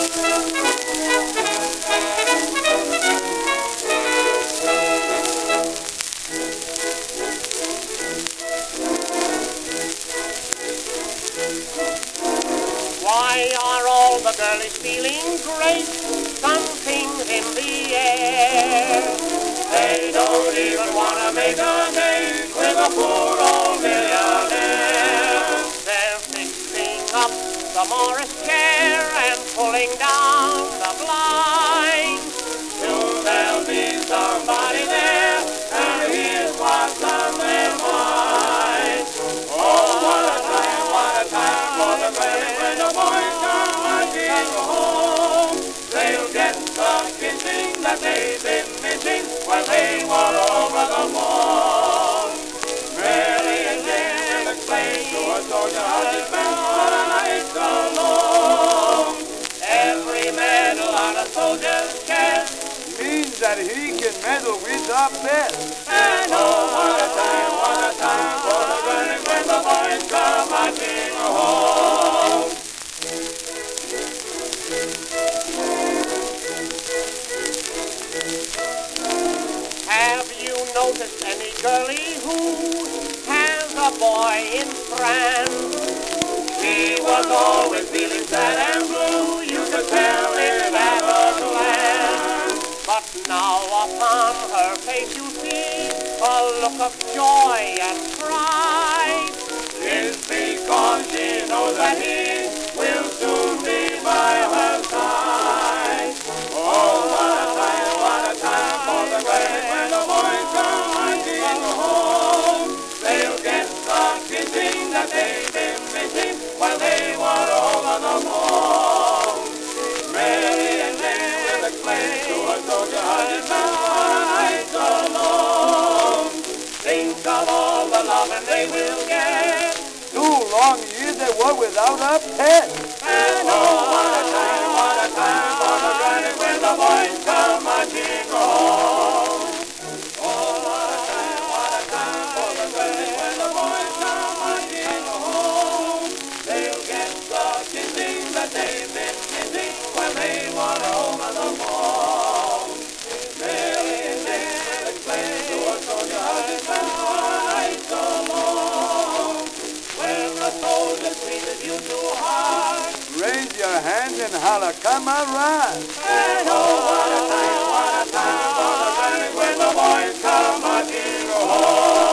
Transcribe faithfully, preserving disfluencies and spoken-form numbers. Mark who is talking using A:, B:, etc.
A: Why are all the girlies feeling great? Something's in the air. They don't even want to make a date with a poor old millionaire. They're fixing up the Morris chair and pulling down the blinds. Soon there'll be somebody there, and here's what's on their mind. Oh, what a time, what a time for the girlies when the boys come marching home. They'll get the kissing that they've been missing when they walk over the moon. Mary and Jane explain to a soldier how they spent the night alone. Every medal on a soldier's chest
B: means that he can meddle with the best.
A: And oh, what a time, what a time for the girlies when the boys come marching home. Have you noticed any girlie who has a boy in France? She was always feeling sad and blue, you could tell it at a glance. But now upon her face you see a look of joy and pride. It's because she knows that he will soon be by her side. Oh, what a time, what a time for the girls when the boys come marching home. They'll get the kissing that they've been missing while they walk over the moon. Mary and Jane will explain to a soldier how they spent the night alone. Think of all the loving they will get.
B: Two long years they were without a pet.
A: And oh, what a time, what a time for the girlies when the boys come marching home. Oh, what a time, what a time for the girlies when the boys come marching home. They'll get the kissing that they've been missing when they walk over the moon. Mary and Jane will explain to a soldier how they spent the night alone. When the soldier treated you too hard,
B: Raise your hand and holler, camarade.
A: and oh, what a time, what a time for the girlies when the boys come marching home.